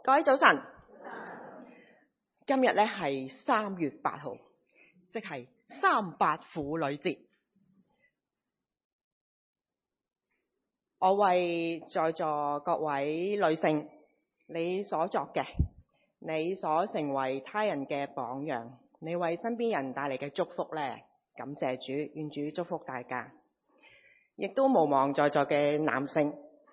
各位早晨，今日咧係3月8號，即係38婦女節。我為在座各位女性，你所作嘅，你所成為他人嘅榜樣，你為身邊人帶嚟嘅祝福咧，感謝主，願主祝福大家。亦都無忘在座嘅男性，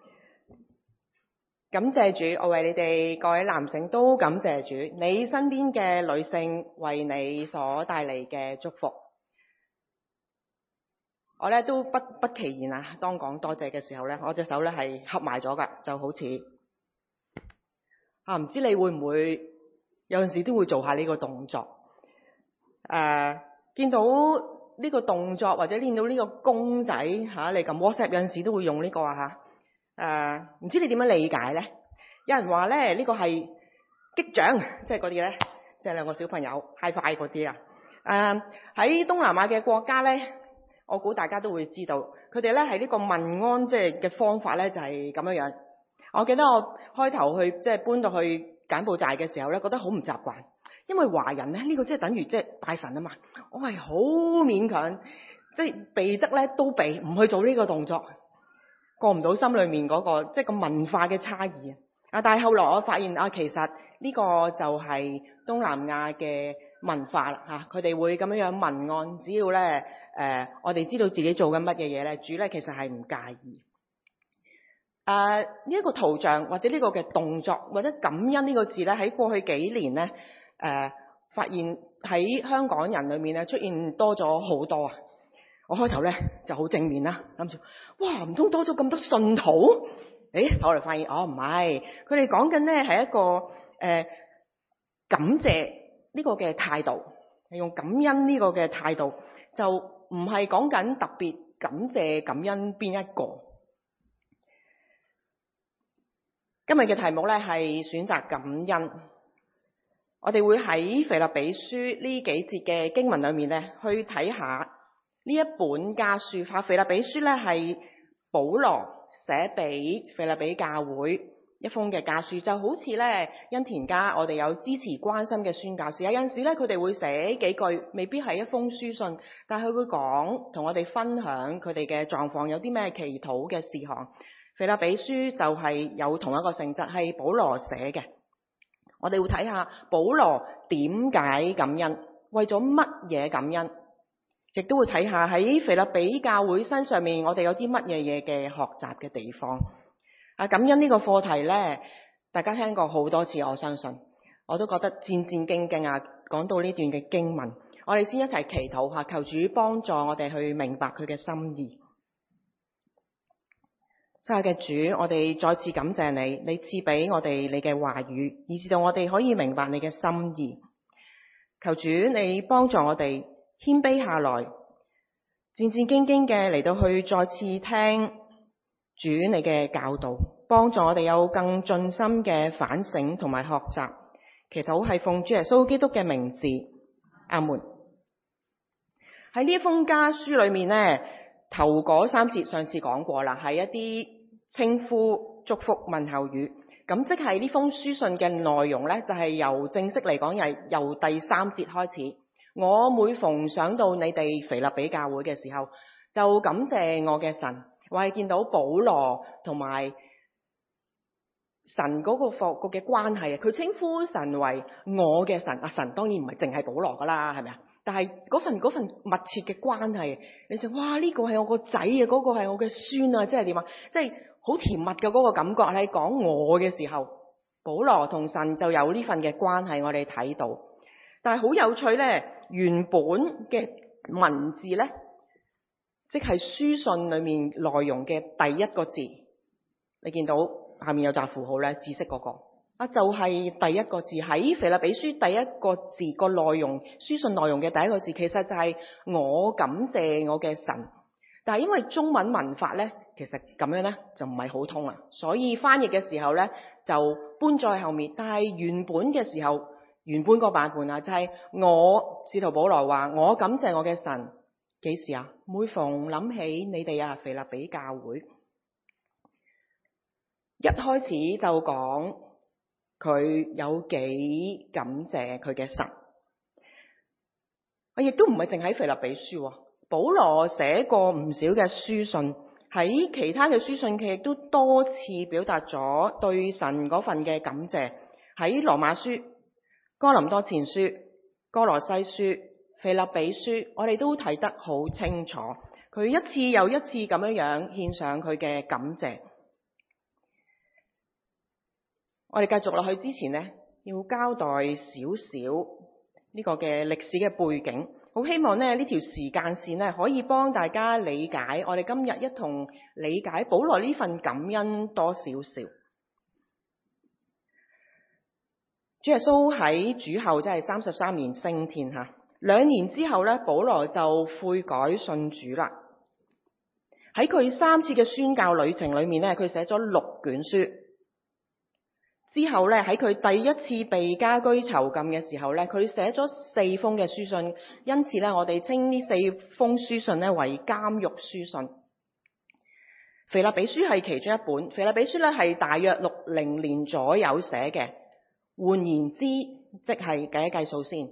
感謝主，我為你哋各位男性都感謝主，你身邊嘅女性為你所帶嚟嘅祝福。我咧都不其然啊，當講多謝嘅時候咧，我隻手咧係合埋咗噶，就好似唔知你會唔會有陣時都會做下呢個動作？見到呢個動作或者見到呢個公仔你撳 WhatsApp 有陣時都會用呢個唔知你點樣理解咧？有人話咧呢個係擊掌，即係嗰啲咧，即係兩個小朋友 high five 嗰啲啊。喺東南亞嘅國家咧，我估大家都會知道，佢哋咧係呢個問安即係嘅方法咧就係咁樣樣。我記得我開頭去即係搬到去柬埔寨嘅時候咧，覺得好唔習慣，因為華人咧呢個即係等於即係拜神啊嘛，我係好勉強，即係避得咧都避，唔去做呢個動作。過唔到心裏面嗰個即係個文化嘅差異啊！但係後來我發現其實呢個就係東南亞嘅文化啦嚇，佢哋會咁樣問安，只要咧我哋知道自己做緊乜嘢嘢咧，主咧其實係唔介意。呢一個圖像或者呢個嘅動作或者感恩呢個字咧，喺過去幾年咧發現喺香港人裏面咧出現多咗好多啊！我開頭咧就好正面啦，諗住哇唔通多咗咁多信徒？我哋發現唔係，佢哋講緊咧係一個感謝呢個嘅態度，係用感恩呢個嘅態度，就唔係講緊特別感謝感恩邊一個。今日嘅題目咧係選擇感恩，我哋會喺腓立比書呢幾節嘅經文裏面咧去睇下。呢一本家書，腓立比書咧係保羅寫俾腓立比教會一封嘅家書，就好似咧恩田家我哋有支持關心嘅宣教士，有陣時咧佢哋會寫幾句，未必係一封書信，但係佢會講同我哋分享佢哋嘅狀況，有啲咩祈禱嘅事項。腓立比書就係有同一個性質，係保羅寫嘅。我哋會睇下保羅點解感恩，為咗乜嘢感恩。亦都會睇下喺腓立比教會身上面，我哋有啲乜嘢嘢嘅學習嘅地方。感恩呢個課題呢，大家聽過好多次，我相信我都覺得戰戰兢兢啊。講到呢段嘅經文，我哋先一齊祈禱下，求主幫助我哋去明白佢嘅心意。親愛嘅主，我哋再次感謝你，你賜俾我哋你嘅話語，以至到我哋可以明白你嘅心意。求主你幫助我哋謙卑下來，戰戰兢兢嘅嚟到去再次聽主你嘅教導，幫助我哋有更盡心嘅反省同埋學習。祈禱係奉主耶穌基督嘅名字，阿門。喺呢封家書裏面呢，頭嗰3節上次講過啦，係一啲稱呼、祝福、問候語。咁即係呢封書信嘅內容呢，就係由正式嚟講，由第3節開始。我每逢想到你哋腓立比教會嘅時候，就感謝我嘅神。我係見到保羅同埋神嗰個嘅關係，佢稱呼神為我嘅神。神當然唔係淨係保羅噶啦，係咪啊？但係嗰份密切嘅關係，你想哇呢個係我個仔啊，嗰個係我嘅孫啊，即係點啊？即係好甜蜜嘅嗰個感覺。喺講我嘅時候，保羅同神就有呢份嘅關係，我哋睇到。但係好有趣咧。原本嘅文字呢，即係書信裏面內容嘅第一個字，你見到下面有紮符號呢，紫色嗰個就係第一個字。喺腓立比書第一個字個內容，書信內容嘅第一個字，其實就係我感謝我嘅神。但係因為中文文法呢，其實咁樣呢就唔係好通啦，所以翻譯嘅時候呢，就搬在後面。但係原本嘅時候，原本個版本就係我使徒保羅話我感謝我嘅神，幾時啊？每逢諗起你哋腓立比教會，一開始就講佢有幾感謝佢嘅神。我亦都唔係淨喺腓立比書，保羅寫過唔少嘅書信，喺其他嘅書信佢亦都多次表達咗對神嗰份嘅感謝。喺羅馬書、哥林多前書、哥羅西書、腓立比書，我哋都睇得好清楚，佢一次又一次咁樣獻上佢嘅感謝。我哋繼續落去之前呢，要交代少少呢個嘅歷史嘅背景，好希望呢條時間線呢可以幫大家理解我哋今日一同理解保羅呢份感恩多少少。主耶穌喺主後即係33年升天吓，2年之後呢，保羅就悔改信主啦。喺佢3次嘅宣教旅程裏面呢，佢寫咗6卷書。之後咧，喺佢第一次被家居囚禁嘅時候咧，佢寫咗4封嘅書信，因此咧，我哋稱呢4封書信咧為監獄書信。腓立比書係其中一本，腓立比書咧係大約60年左右寫嘅。換言之，即係計一計數先，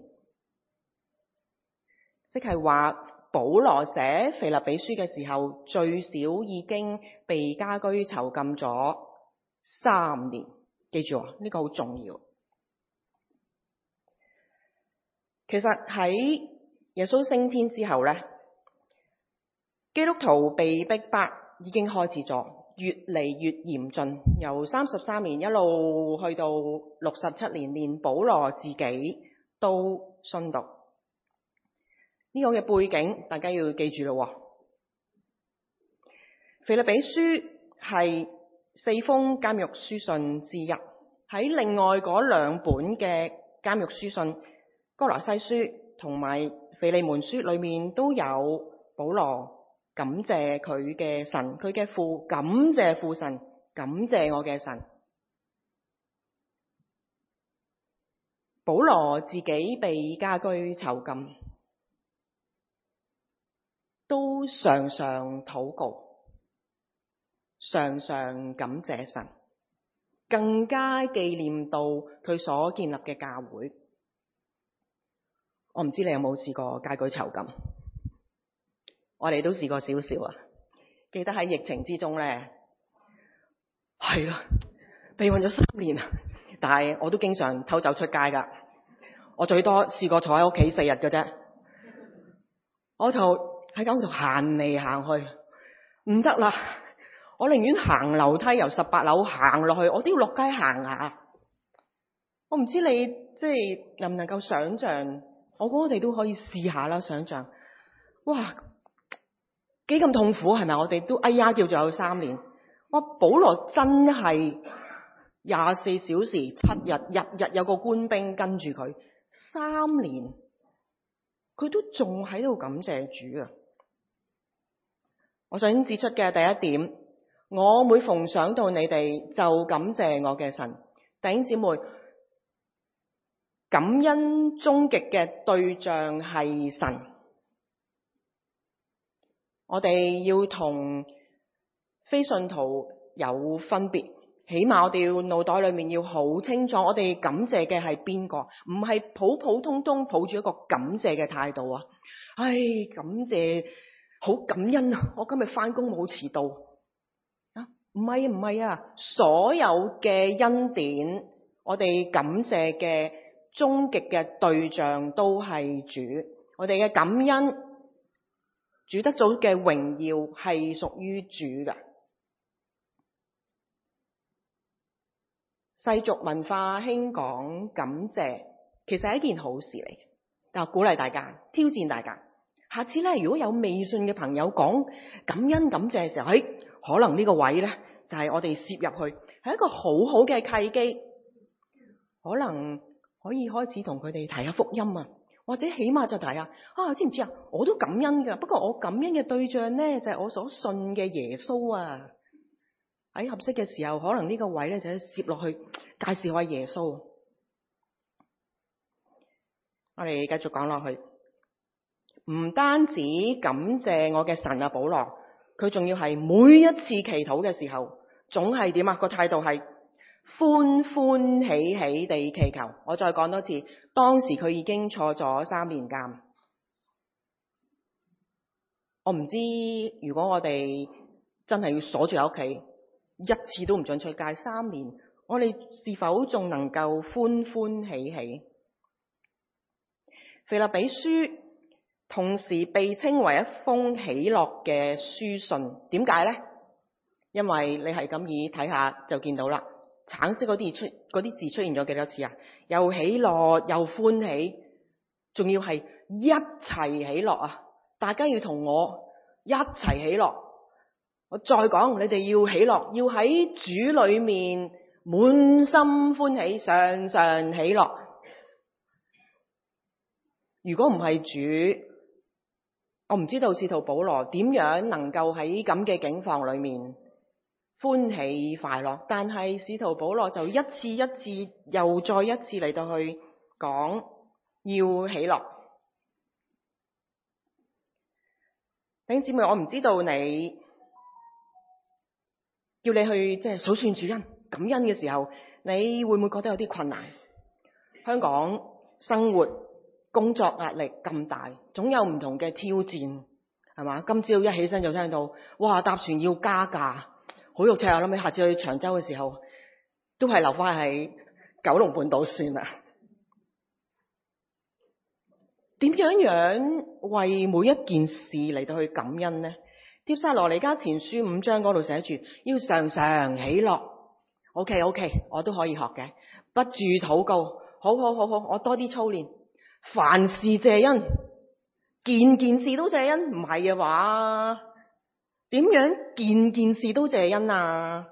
即係話保羅寫腓立比書嘅時候，最少已經被家居囚禁咗3年。記住呢個好重要。其實喺耶穌升天之後咧，基督徒被逼迫已經開始咗，越嚟越嚴峻。由33年一路去到67年，連保羅自己都殉道。呢個嘅背景大家要記住咯。腓立比書係4封監獄書信之一，喺另外嗰2本嘅監獄書信哥羅西書同埋腓利門書裏面都有保羅感謝佢嘅神，佢嘅父，感謝父神，感謝我嘅神。保羅自己被家居囚禁，都常常禱告，常常感謝神，更加紀念到佢所建立嘅教會。我唔知你有冇試過家居囚禁？我哋都試過少少啊。記得喺疫情之中咧，係啦，被困咗3年啊，但係我都經常偷走出街噶。我最多試過坐喺屋企4日嘅啫。我就喺間屋度行嚟行去，唔得啦！我寧願行樓梯由18樓行落去，我都要落街行下。我唔知你即係能唔能夠想像，我估我哋都可以試下啦。想像，哇，幾咁痛苦係咪？我哋都哎呀叫做有3年。哇，保羅真係24小時7日，日日有個官兵跟住佢3年，佢都仲喺度感謝主啊！我想指出嘅第一點，我每逢想到你哋就感謝我嘅神。弟兄姊妹，感恩終極嘅對象係神。我哋要同非信徒有分別，起碼我哋要腦袋裏面要好清楚，我哋感謝嘅係邊個，唔係普普通通抱住一個感謝嘅態度啊！唉，感謝，好感恩啊！我今日返工冇遲到啊！唔係啊！所有嘅恩典，我哋感謝嘅終極嘅對象都係主。我哋嘅感恩，主得到嘅榮耀係屬於主嘅。世俗文化興講感謝，其實係一件好事嚟，但我鼓勵大家，挑戰大家。下次咧，如果有未信嘅朋友講感恩感謝嘅時候，可能呢個位咧就係我哋攝入去，係一個好好嘅契機，可能可以開始同佢哋提下福音啊，或者起碼就提下知唔知啊？我都感恩噶，不過我感恩嘅對象咧就係我所信嘅耶穌啊。喺合適嘅時候，可能呢個位咧就攝落去介紹下耶穌。我哋繼續講落去。唔單止感謝我嘅神啊，保羅，佢仲要係每一次祈禱嘅時候，總係點啊？個態度係歡歡喜喜地祈求。我再講多次，當時佢已經坐咗3年監。我唔知如果我哋真係要鎖住喺屋企，一次都唔准出街3年，我哋是否仲能夠歡歡喜喜？腓立比書同時被稱為一封喜樂嘅書信，點解呢？因為你係咁以睇下就見到啦，橙色嗰啲字出現咗幾多次啊？又喜樂又歡喜，仲要係一齊喜樂啊！大家要同我一齊喜樂。我再講，你哋要喜樂，要喺主裏面滿心歡喜，常常喜樂。如果唔係主，我唔知道使徒保羅點樣能夠喺咁嘅境況裏面歡喜快樂。但係使徒保羅就一次一次又再一次嚟到去講要喜樂。弟兄姊妹，我唔知道你叫你去即係數算主恩感恩嘅時候，你會唔會覺得有啲困難？香港生活工作壓力咁大，總有唔同嘅挑戰，係嘛？今朝一起身就聽到，哇！搭船要加價，好肉赤啊！諗起下次去長洲嘅時候，都係留翻喺九龍半島算啦。點樣為每一件事嚟到去感恩呢？帖撒羅尼迦前書5章嗰度寫住，要常常喜樂。OK， 我都可以學嘅，不住禱告，好，我多啲操練。凡事謝恩，件件事都謝恩，唔係嘅話，點樣件件事都謝恩啊？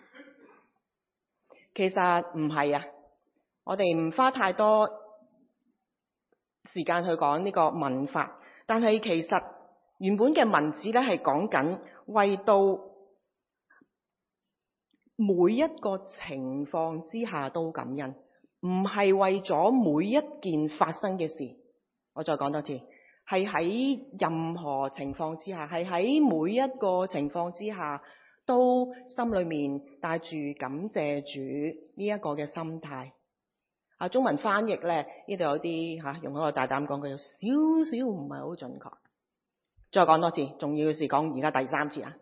其實唔係啊，我哋唔花太多時間去講呢個文法，但係其實原本嘅文字咧係講緊為到每一個情況之下都感恩。唔係為咗每一件發生嘅事，我再講多次，係喺任何情況之下，係喺每一個情況之下，都心裏面帶住感謝主呢一個嘅心態。中文翻譯咧，呢度有啲用我大膽講句，有少少唔係好準確。再講多次，重要嘅事講而家第3次啊！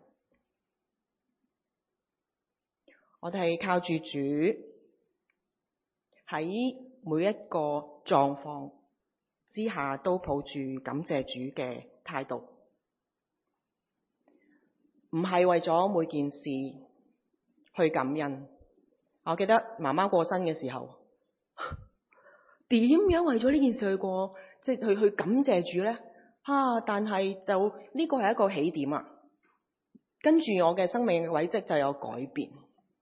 我哋係靠住主。喺每一個狀況之下都抱住感謝主嘅態度，唔係為咗每件事去感恩。我記得媽媽過身嘅時候，點樣為咗呢件事去感謝主呢？但係就呢個係一個起點啊，跟住我嘅生命嘅軌跡就有改變。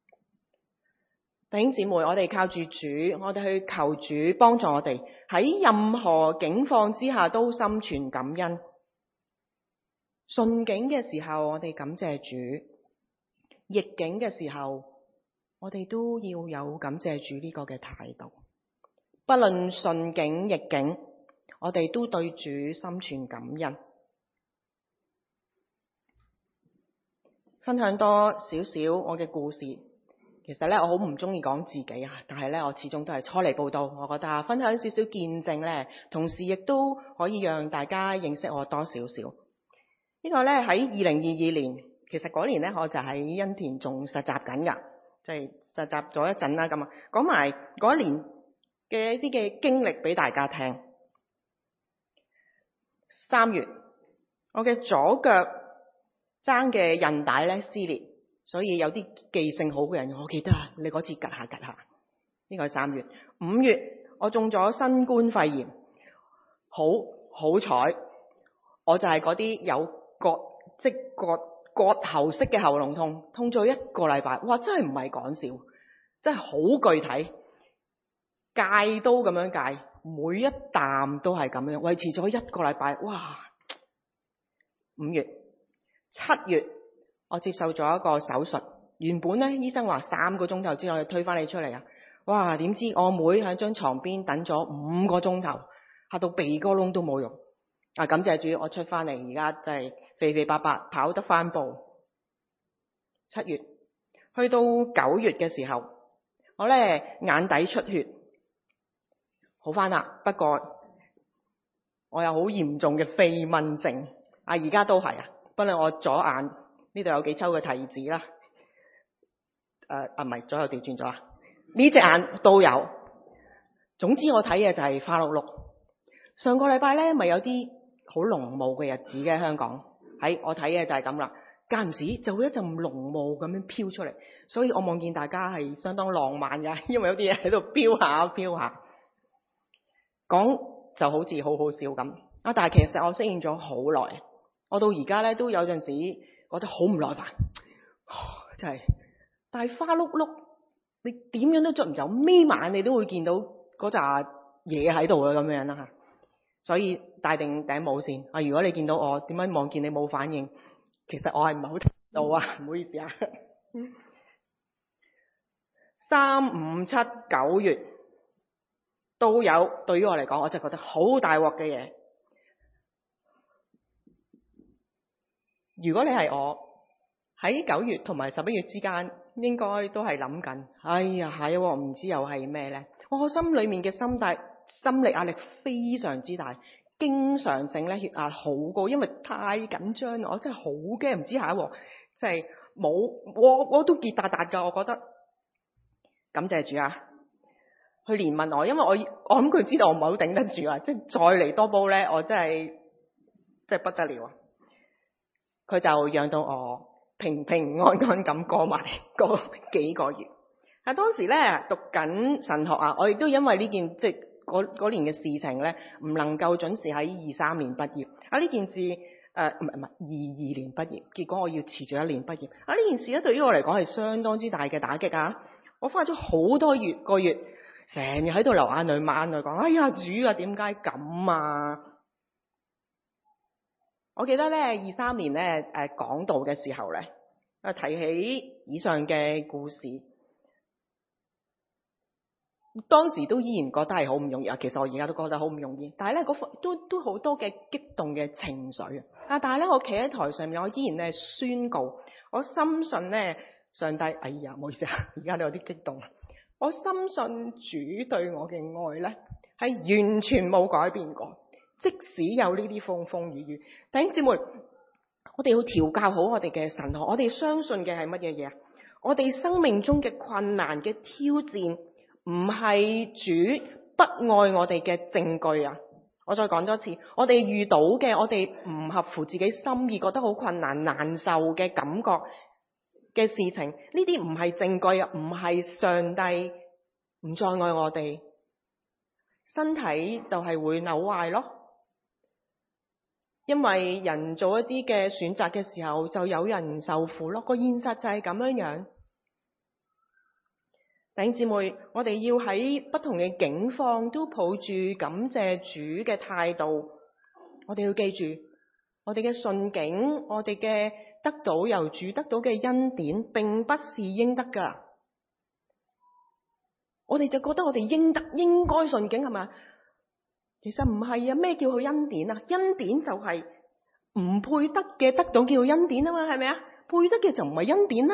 弟兄姊妹，我哋靠住主，我哋去求主幫助我哋喺任何境況之下都心存感恩。順境嘅時候，我哋感謝主；逆境嘅時候，我哋都要有感謝主呢個嘅態度。不論順境逆境，我哋都對主心存感恩。分享多少少我嘅故事。其實咧，我好唔中意講自己啊，但係咧，我始終都係初嚟報道。我覺得分享少少見證咧，同時亦都可以讓大家認識我多少少。呢個咧喺2022年，其實嗰年咧我就喺恩田仲實習緊㗎，即係實習咗一陣啦咁啊。講埋嗰一年嘅一啲嘅經歷俾大家聽。3月，我嘅左腳踭嘅韌帶咧撕裂。所以有啲記性好嘅人，我記得你嗰次趌下。呢個係3月。5月我中咗新冠肺炎，好彩，我就係嗰啲有割喉式嘅喉嚨痛咗1個禮拜。哇！真係唔係講笑，真係好具體，戒刀咁樣戒，每一啖都係咁樣，維持咗1個禮拜。哇！5月、7月。我接受咗一個手術，原本咧醫生話3個鐘頭之內推返你出嚟啊！哇，點知我妹喺張床邊等咗5個鐘頭，嚇到鼻哥窿都冇用。感謝主，我出返嚟，而家真係肥肥白白跑得返步。7月去到9月嘅時候， 我咧眼底出血，好翻啦。不過我有好嚴重嘅飛蚊症，而家都係啊。不過我左眼呢度有幾抽嘅提子啦，唔係左右調轉咗啊，呢隻眼都有。總之我睇嘅就係花碌碌。上個禮拜咧咪有啲好濃霧嘅日子嘅香港，我睇嘅就係咁啦。間唔時就會一陣濃霧咁樣飄出嚟，所以我望見大家係相當浪漫嘅，因為有啲嘢喺度飄下飄下。講就好似好好笑咁啊，但係其實我適應咗好耐，我到而家咧都有陣時覺得好唔耐煩，真係。但係花碌碌，你點樣都捉唔走，眯晚你都會見到嗰扎嘢喺度啊，咁樣啦吓。所以戴定頂帽先啊！如果你見到我點解望見你冇反應，其實我係唔係好聽到啊，唔好意思啊。3、5、7、9月都有，對於我嚟講，我真係覺得好大鑊嘅嘢。如果你係我喺9月同埋11月之間，應該都係諗緊，哎呀，係喎，唔知又係咩咧？我心裏面嘅心理壓力非常之大，經常性咧血壓好高，因為太緊張啦，我真係好驚，唔知下一鑊即係冇我都結達達噶，我覺得感謝主啊，去憐憫我，因為我諗佢知道我唔係好頂得住啊，即係再嚟多煲咧，我真係不得了啊！佢就讓到我平平安安咁過埋嗰幾個月。當時咧讀緊神學啊，我亦都因為呢件即係嗰年嘅事情咧，唔能夠準時喺23年畢業啊。呢件事唔係22年畢業，結果我要遲咗1年畢業啊。呢件事咧對於我嚟講係相當之大嘅打擊啊！我花咗好多個月，成日喺度流眼淚，抹眼淚講：哎呀，主啊，點解咁啊？我記得咧23年咧講道嘅時候咧，提起以上嘅故事。當時都依然覺得係好唔容易啊，其實我而家都覺得好唔容易，但係咧都好多嘅激動嘅情緒啊！但係咧我企喺台上面，我依然咧宣告，我深信咧上帝，哎呀，唔好意思啊，而家都有啲激動。我深信主對我嘅愛咧係完全冇改變過，即使有呢啲風風雨雨。弟兄姊妹，我哋要調教好我哋嘅神學，我哋相信嘅係乜嘢嘢啊？我哋生命中嘅困難嘅挑戰，唔係主不愛我哋嘅證據啊！我再講多次，我哋遇到嘅，我哋唔合乎自己心意，覺得好困難難受嘅感覺嘅事情，呢啲唔係證據啊，唔係上帝唔再愛我哋，身體就係會扭壞咯。因為人做一啲嘅選擇嘅時候，就有人受苦咯。個現實就係咁樣樣。弟兄姊妹，我哋要喺不同嘅境況都抱住感謝主嘅態度。我哋要記住，我哋嘅順境，我哋嘅得到由主得到嘅恩典，並不是應得噶。我哋就覺得我哋應該順境係嘛？其實唔係啊。咩叫佢恩典啊？恩典就係唔配得嘅得到叫恩典啊嘛，係咪啊？配得嘅就唔係恩典啦。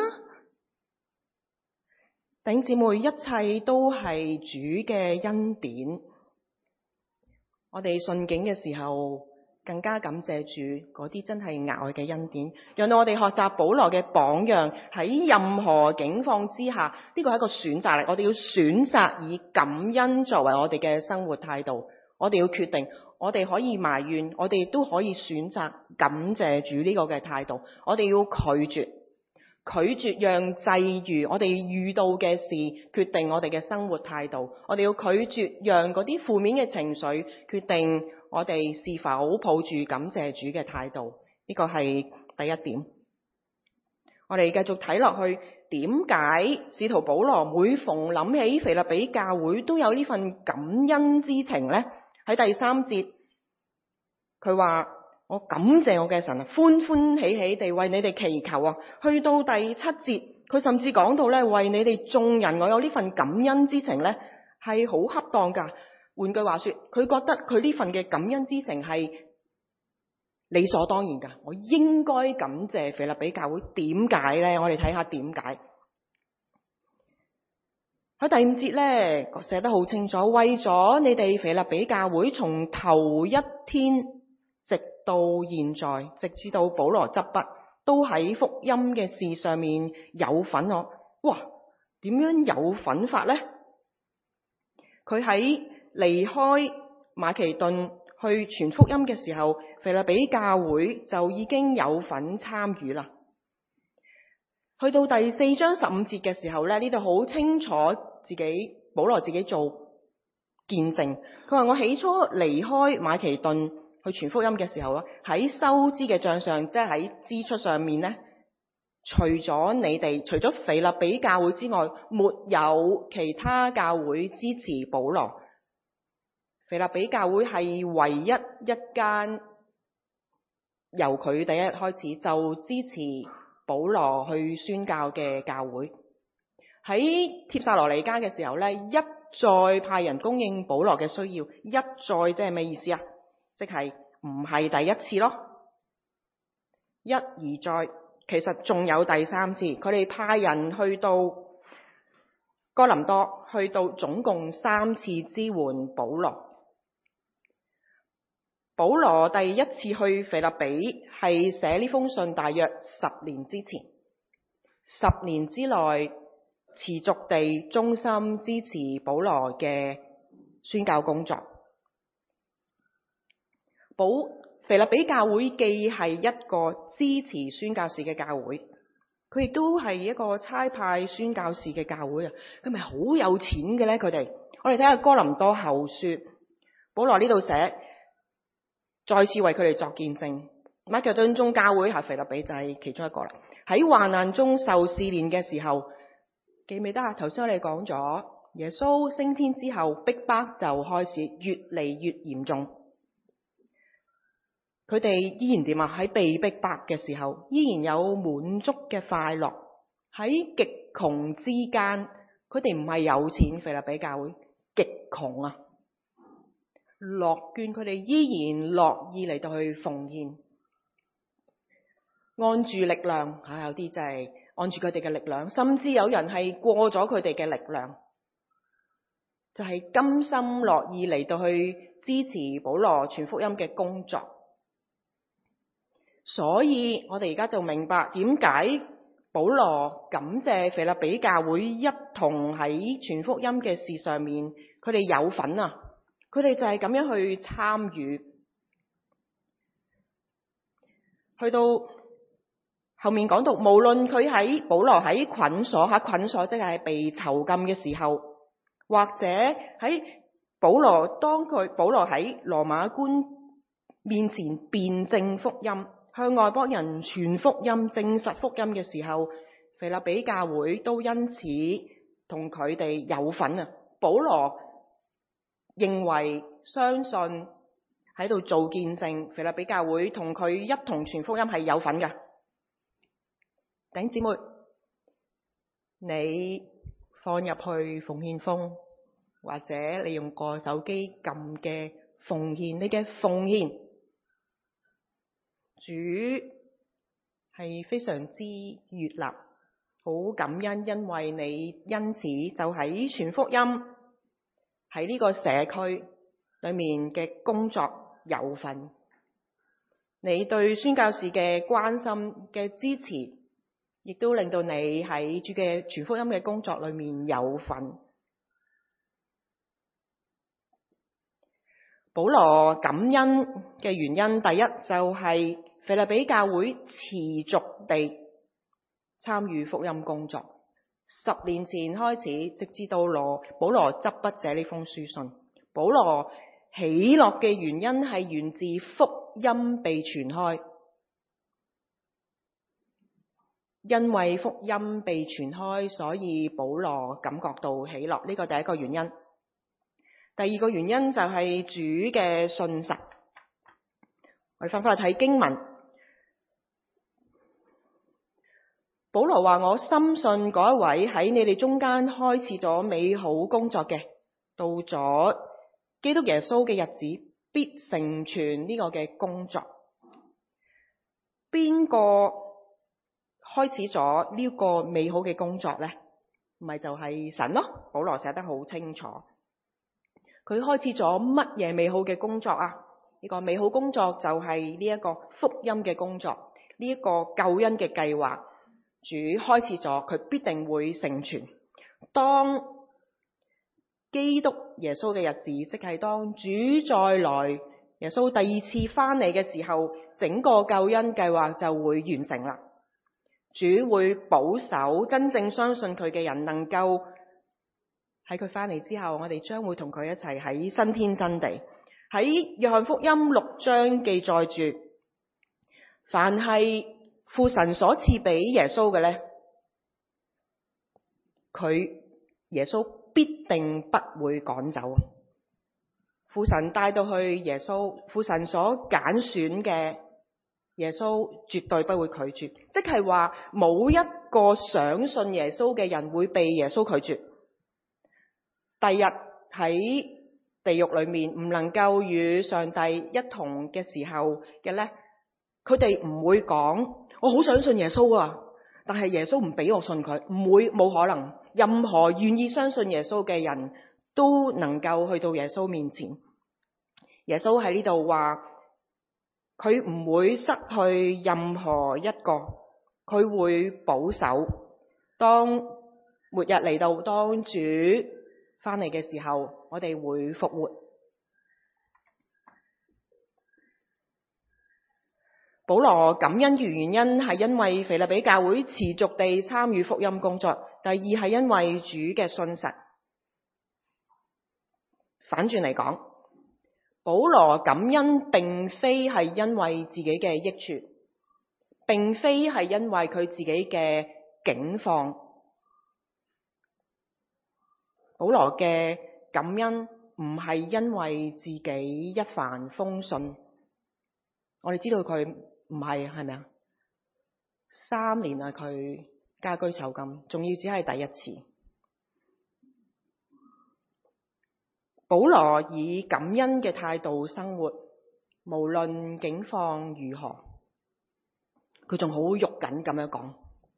弟兄姊妹，一切都係主嘅恩典。我哋順境嘅時候，更加感謝主嗰啲真係額外嘅恩典，讓到我哋學習保羅嘅榜樣，喺任何境況之下，呢個係一個選擇力。我哋要選擇以感恩作為我哋嘅生活態度。我哋要決定，我哋可以埋怨，我哋都可以選擇感謝主呢個嘅態度。我哋要拒絕讓際遇我哋遇到嘅事決定我哋嘅生活態度。我哋要拒絕讓嗰啲負面嘅情緒決定我哋是否抱住感謝主嘅態度。呢個係第一點。我哋繼續睇落去，點解使徒保羅每逢諗起腓立比教會都有呢份感恩之情呢？喺第3節，佢話：我感謝我嘅神啊，歡歡喜喜地為你哋祈求啊。去到第7節，佢甚至講到咧，為你哋眾人，我有呢份感恩之情咧，係好恰當噶。換句話說，佢覺得佢呢份嘅感恩之情係理所當然噶。我應該感謝腓立比教會，點解咧？我哋睇下點解。 喺第5節咧寫得好清楚，為咗你哋腓立比教會從頭一天直到現在，直至到保羅執筆，都喺福音嘅事上面有份。哇，點樣有份法呢？佢喺離開馬其頓去傳福音嘅時候，腓立比教會就已經有份參與啦。去到第4章15節嘅時候咧，呢度好清楚保羅自己做見證。佢話我起初離開馬其頓去傳福音嘅時候，喺收支嘅賬上，即係喺支出上面咧，除咗腓立比教會之外，沒有其他教會支持保羅。腓立比教會係唯一一間由佢第一日開始就支持保羅去宣教嘅教會。喺帖撒羅尼迦嘅時候咧，一再派人供應保羅嘅需要。一再即係咩意思啊？即係唔係第一次咯，一而再。其實仲有第3次，佢哋派人去到哥林多，去到總共3次支援保羅。保羅第一次去腓立比係寫呢封信大約10年之前，10年之內持續地忠心支持保羅嘅宣教工作。腓立比教會既係一個支持宣教士嘅教會，佢亦都係一個差派宣教士嘅教會啊！佢咪好有錢嘅咧？佢哋，我哋睇下哥林多後書，保羅呢度寫，再次為佢哋作見證。馬其頓宗教會係腓立比就係其中一個啦。喺患難中受試煉嘅時候，記唔記得啊？頭先我哋講咗，耶穌升天之後，逼迫就開始越嚟越嚴重。佢哋依然點啊？喺被逼迫嘅時候，依然有滿足嘅快樂。喺極窮之間，佢哋唔係有錢，腓立比教會極窮啊，樂捐，佢哋依然樂意嚟到去奉獻，按住力量，有啲就係按住佢哋嘅力量，甚至有人係過咗佢哋嘅力量，就係甘心樂意嚟到去支持保羅傳福音嘅工作。所以我哋而家就明白點解保羅感謝腓立比教會一同喺傳福音嘅事上面，佢哋有份啊！佢哋就係咁樣去參與。去到後面講到，無論佢喺保羅喺捆鎖即係被囚禁嘅時候，或者喺保羅喺羅馬官面前辯證福音，向外邦人傳福音、證實福音嘅時候，腓立比教會都因此同佢哋有份啊！保羅認為、相信喺度做見證，腓立比教會同佢一同傳福音係有份㗎。弟兄姊妹，你放入去奉獻封，或者你用個手機撳嘅奉獻，你嘅奉獻，主係非常之悅納，好感恩，因為你因此就喺傳福音喺呢個社區裏面嘅工作有份。你對宣教士嘅關心嘅支持，亦都令到你喺主嘅傳福音嘅工作裏面有份。保羅感恩嘅原因，第一就係腓立比教會持續地參與福音工作。10年前開始，直至到保羅執筆寫呢封書信，保羅喜樂嘅原因係源自福音被傳開。因為福音被傳開，所以保羅感覺到喜樂，呢個第一個原因。第二個原因就係主嘅信實。我哋翻返去睇經文，保羅話：我深信嗰一位喺你哋中間開始咗美好工作嘅，到咗基督耶穌嘅日子，必成全呢個嘅工作。邊個開始咗呢個美好嘅工作呢？ 唔係就係神咯。保羅寫得好清楚，佢開始咗乜嘢美好嘅工作啊？呢個美好工作就係呢一個福音嘅工作，呢一個救恩嘅計劃，主開始咗，佢必定會成全。當基督耶穌嘅日子，即係當主再來，耶穌第二次翻嚟嘅時候，整個救恩計劃就會完成啦。主會保守真正相信佢嘅人，能夠喺佢翻嚟之後，我哋將會同佢一齊喺新天新地。喺約翰福音6章記載住，凡係父神所賜俾耶穌嘅呢，耶穌必定不會趕走。父神帶到去耶穌，父神所揀選嘅耶穌絕對不會拒絕，即係話冇一個想信耶穌嘅人會被耶穌拒絕。第日喺地獄裏面唔能夠與上帝一同嘅時候嘅呢，佢哋唔會講我好想信耶穌啊，但係耶穌唔俾我信佢，唔會，冇可能。任何願意相信耶穌嘅人都能夠去到耶穌面前。耶穌喺呢度話佢唔會失去任何一個，佢會保守。當末日嚟到，當主翻嚟嘅時候，我哋會復活。保羅感恩嘅原因係因為腓立比教會持續地參與福音工作，第二係因為主嘅信實。反轉嚟講，保羅感恩並非係因為自己嘅益處，並非係因為佢自己嘅境況。保羅嘅感恩唔係因為自己一帆風順，我哋知道佢唔係，係咪啊？3年啊，佢家居囚禁，仲要只係第一次。保羅以感恩嘅態度生活，無論境況如何，佢仲好肉緊咁樣講：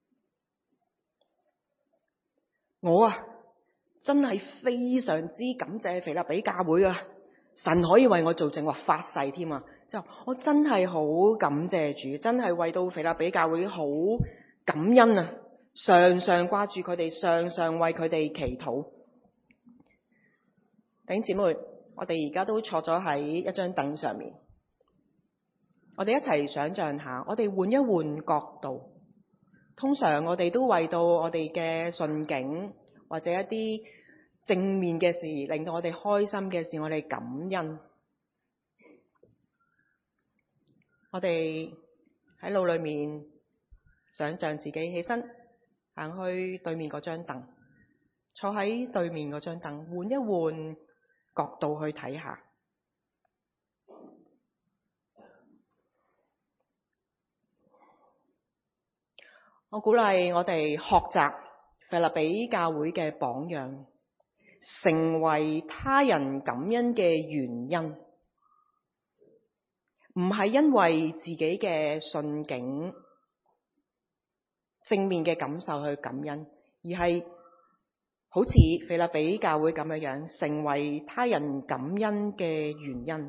我真係非常之感謝腓立比教會啊！神可以為我做證，話發誓添啊！就我真係好感謝主，真係為到腓立比教會好感恩啊！常常掛住佢哋，常常為佢哋祈禱。弟兄姊妹，我哋而家都坐咗喺一張凳上面，我哋一齊想象下，我哋換一換角度。通常我哋都為到我哋嘅順境或者一啲正面嘅事，令到我哋開心嘅事，我哋感恩。我哋喺腦裏面想象自己起身行去對面嗰張凳，坐喺對面嗰張凳，換一換角度去睇下。我鼓勵我哋學習腓立比教會嘅榜樣，成為他人感恩嘅原因，唔係因為自己嘅順境、正面嘅感受去感恩，而係好似腓立比教會咁樣，成為他人感恩嘅原因。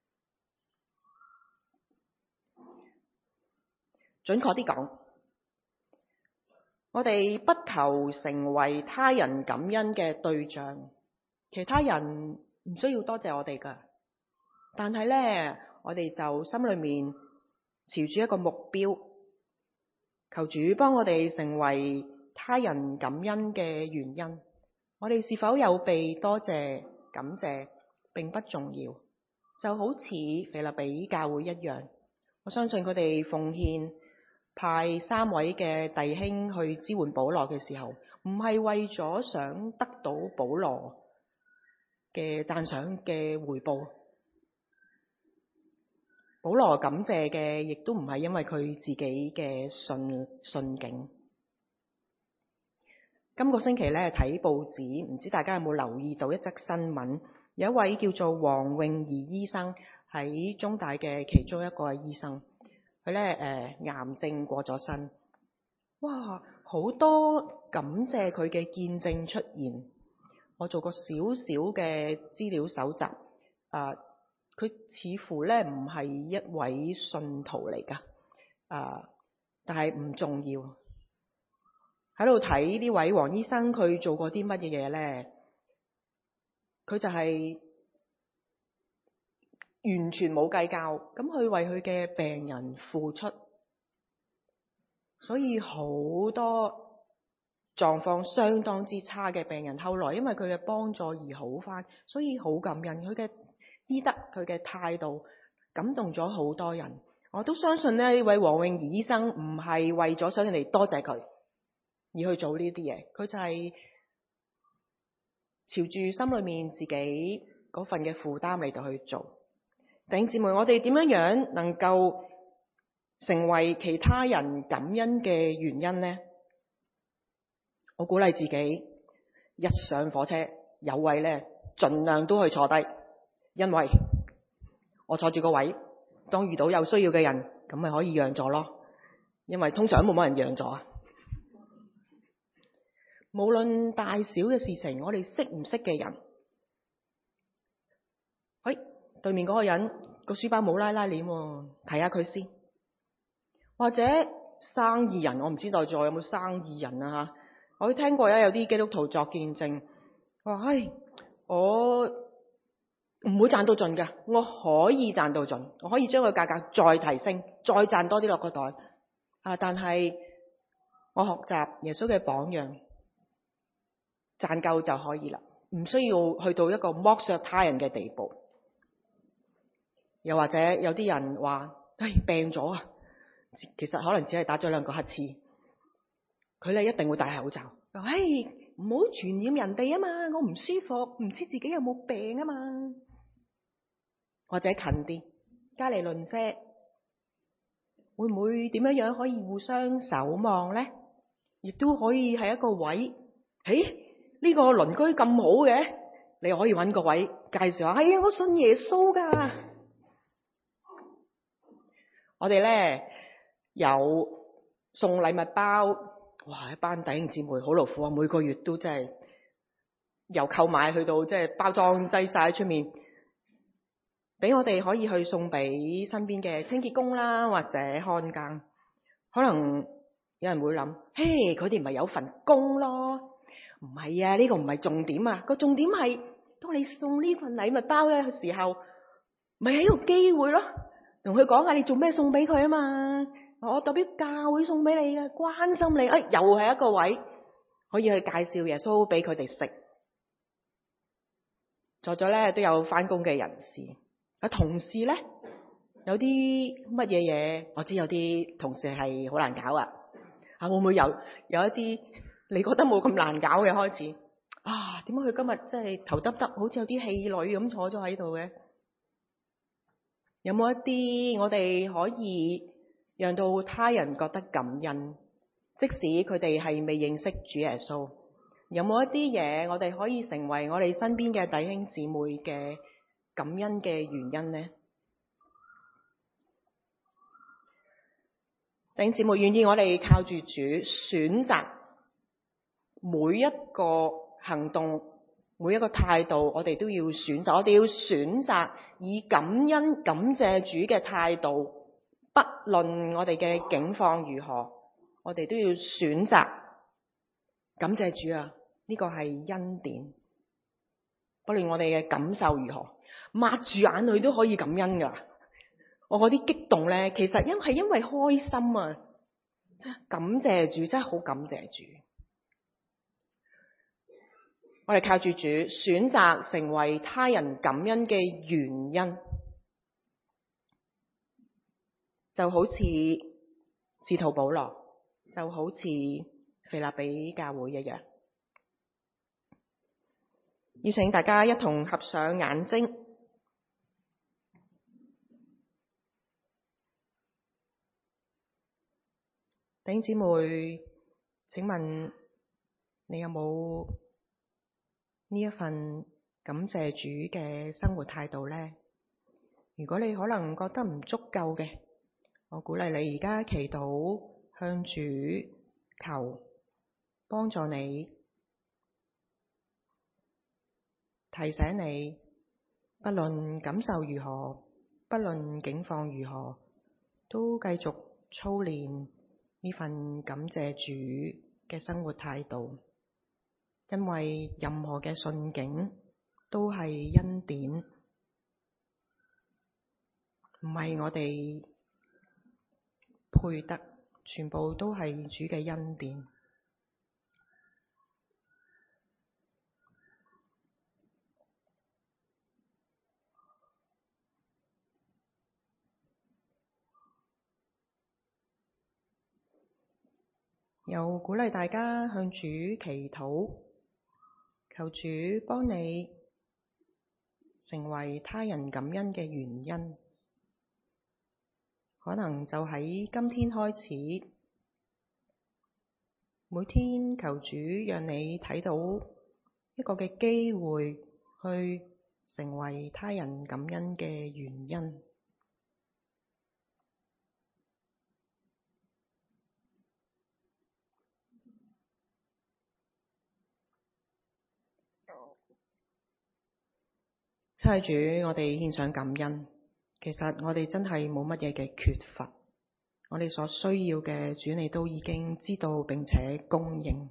準確啲講，我哋不求成為他人感恩嘅對象，其他人唔需要多謝我哋噶，但係呢，我哋就心裏面朝住一個目標，求主幫我哋成為他人感恩嘅原因。我哋是否有被多謝感謝並不重要，就好似腓立比教會一樣，我相信佢哋奉獻派3位嘅弟兄去支援保羅嘅時候，唔係為咗想得到保羅嘅讚賞嘅回報。保羅感謝嘅亦都唔係因為佢自己嘅順境。今個星期咧睇報紙，唔知大家有冇留意到一則新聞，有一位叫做黃詠儀醫生，喺中大嘅其中一個醫生，佢咧癌症過咗身。哇，好好多感謝佢嘅見證出現。我做過少少嘅資料搜集，佢似乎咧唔係一位信徒嚟噶，但係唔重要。喺度睇呢位黃醫生，佢做過啲乜嘢嘢咧？佢就係完全冇計較，咁去為佢嘅病人付出，所以好多狀況相當之差嘅病人，後來因為佢嘅幫助而好返，所以好感恩佢嘅醫德，佢嘅態度感動咗好多人。我都相信呢位黃詠儀醫生唔係為咗想人哋多謝佢而去做呢啲嘢，佢就係朝住心裏面自己嗰份嘅負擔嚟到去做。弟兄姊妹，我哋點樣能夠成為其他人感恩嘅原因呢？我鼓勵自己一上火車有位咧，盡量都去坐低，因為我坐住個位，當遇到有需要嘅人，咁咪可以讓座咯。因為通常都冇乜人讓座啊。無論大小嘅事情，我哋識唔識嘅人，對面嗰個人個書包冇拉拉鏈喎，睇下佢先。或者生意人，我唔知道在座有冇生意人啊吓。我聽過有啲基督徒作見證，話我唔會賺到盡㗎，我可以賺到盡，我可以將個價格再提升，再賺多啲落個袋但係我學習耶穌嘅榜樣，賺夠就可以啦，唔需要去到一個剝削他人嘅地步。又或者有啲人話病咗啊，其實可能只係打咗2個乞嗤，佢咧一定會戴口罩。唔好傳染人哋啊嘛，我唔舒服，唔知自己有冇病啊嘛。或者近啲，隔籬鄰舍會唔會點樣可以互相守望咧？亦都可以係一個位，呢個鄰居咁好嘅，你又可以搵個位介紹下，我信耶穌噶。我哋咧有送禮物包，哇！一班弟兄姊妹好勞苦啊，每個月都真係由購買去到即係包裝擠晒喺出面，俾我哋可以去送俾身邊嘅清潔工啦，或者看更。可能有人會諗，佢哋唔係有份工咯？唔係啊，呢個唔係重點啊，個重點係當你送呢份禮物包嘅時候，咪係一個機會咯。同佢講下你做咩送俾佢啊嘛，我代表教會送俾你嘅，關心你，又係一個位可以去介紹耶穌俾佢哋識。在座咧都有翻工嘅人士，同事咧有啲乜嘢，我知有啲同事係好難搞會唔會有一啲你覺得冇咁難搞嘅開始？點解佢今日真係頭耷耷，好似有啲氣餒咁坐咗喺度嘅？有冇一啲我哋可以讓到他人覺得感恩，即使佢哋係未認識主耶穌？有冇一啲嘢我哋可以成為我哋身邊嘅弟兄姊妹嘅感恩嘅原因呢？弟兄姊妹，願意我哋靠住主選擇每一個行動，每一個態度，我哋都要選擇，我哋要選擇以感恩感謝主嘅態度，不論我哋嘅境況如何，我哋都要選擇感謝主啊！呢個係恩典，不論我哋嘅感受如何，抹住眼淚都可以感恩噶。我嗰啲激動咧，其實係因為開心啊！真係感謝主，真係好感謝主。我哋靠住主，選擇成為他人感恩嘅原因，就好似使徒保羅，就好似腓立比教會一樣。邀請大家一同合上眼睛。弟兄姊妹，請問你有冇呢一份感謝主嘅生活態度呢？如果你可能覺得唔足夠嘅，我鼓勵你而家祈禱，向主求幫助你，提醒你，不論感受如何，不論境況如何，都繼續操練呢份感謝主嘅生活態度，因為任何嘅順境都係恩典，唔係我哋配得，全部都係主嘅恩典。又鼓勵大家向主祈禱，求主幫你成為他人感恩嘅原因。可能就喺今天開始，每天求主讓你睇到一個嘅機會，去成為他人感恩嘅原因。親愛主，我哋獻上感恩。其實我哋真係冇乜嘢嘅缺乏，我哋所需要嘅主你都已經知道並且供應。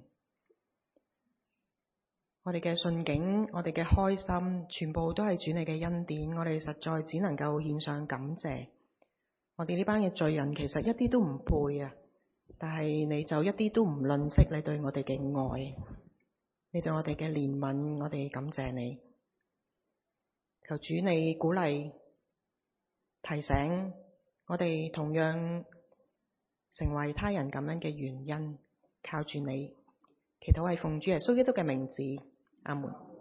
我哋嘅順境，我哋嘅開心，全部都係主你嘅恩典。我哋實在只能夠獻上感謝。我哋呢班嘅罪人其實一啲都唔配啊，但係你就一啲都唔吝嗇你對我哋嘅愛，你對我哋嘅憐憫，我哋感謝你。求主你鼓勵提醒我哋，同樣成為他人感恩嘅原因，靠住你。祈禱係奉主耶穌基督嘅名字，阿門。